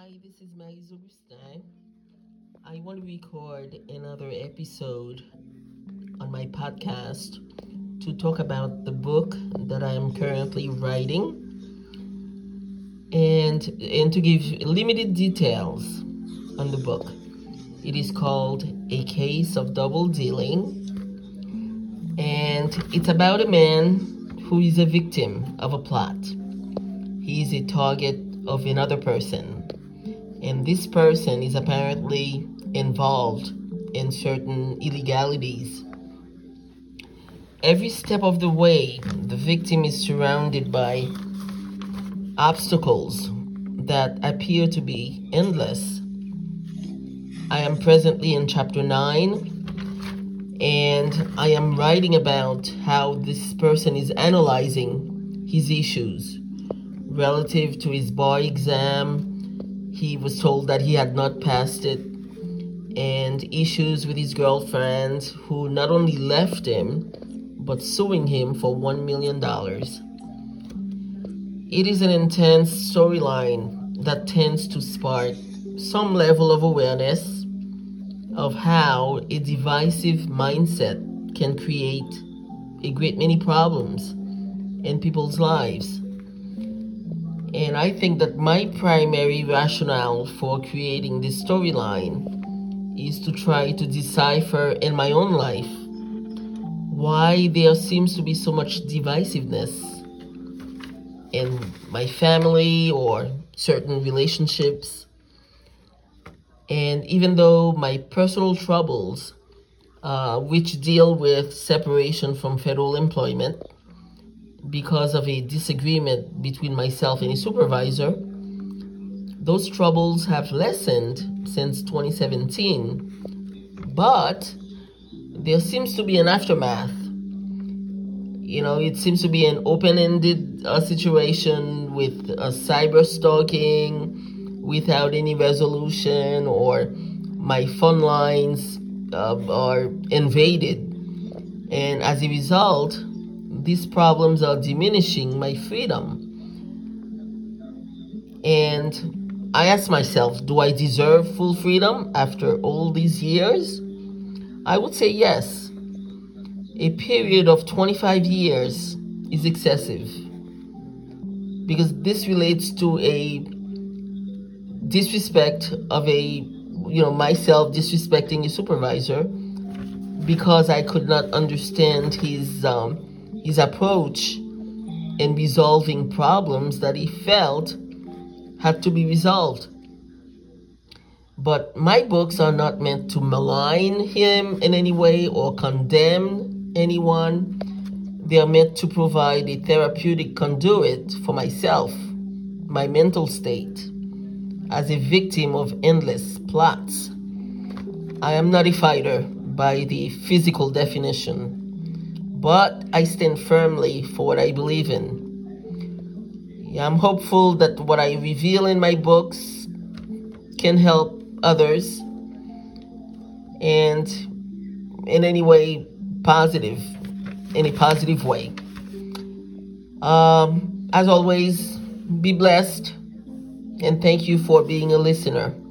Hi, this is Maïs Augustin. I want to record another episode on my podcast to talk about the book that I am currently writing and to give limited details on the book. It is called A Case of Double Dealing, and it's about a man who is a victim of a plot. He is a target of another person, and this person is apparently involved in certain illegalities. Every step of the way, the victim is surrounded by obstacles that appear to be endless. I am presently in chapter 9, and I am writing about how this person is analyzing his issues relative to his bar exam. He was told that he had not passed it, and issues with his girlfriend, who not only left him, but suing him for $1 million. It is an intense storyline that tends to spark some level of awareness of how a divisive mindset can create a great many problems in people's lives. And I think that my primary rationale for creating this storyline is to try to decipher in my own life why there seems to be so much divisiveness in my family or certain relationships. And even though my personal troubles, which deal with separation from federal employment because of a disagreement between myself and a supervisor, those troubles have lessened since 2017, but there seems to be an aftermath. It seems to be an open-ended situation with cyber stalking without any resolution, or my phone lines are invaded. And as a result, these problems are diminishing my freedom. And I ask myself, do I deserve full freedom after all these years? I would say yes. A period of 25 years is excessive, because this relates to a disrespect of myself disrespecting a supervisor because I could not understand his approach in resolving problems that he felt had to be resolved. But my books are not meant to malign him in any way or condemn anyone. They are meant to provide a therapeutic conduit for myself, my mental state, as a victim of endless plots. I am not a fighter by the physical definition, but I stand firmly for what I believe in. I'm hopeful that what I reveal in my books can help others, and in any way positive, in a positive way. As always, be blessed, and thank you for being a listener.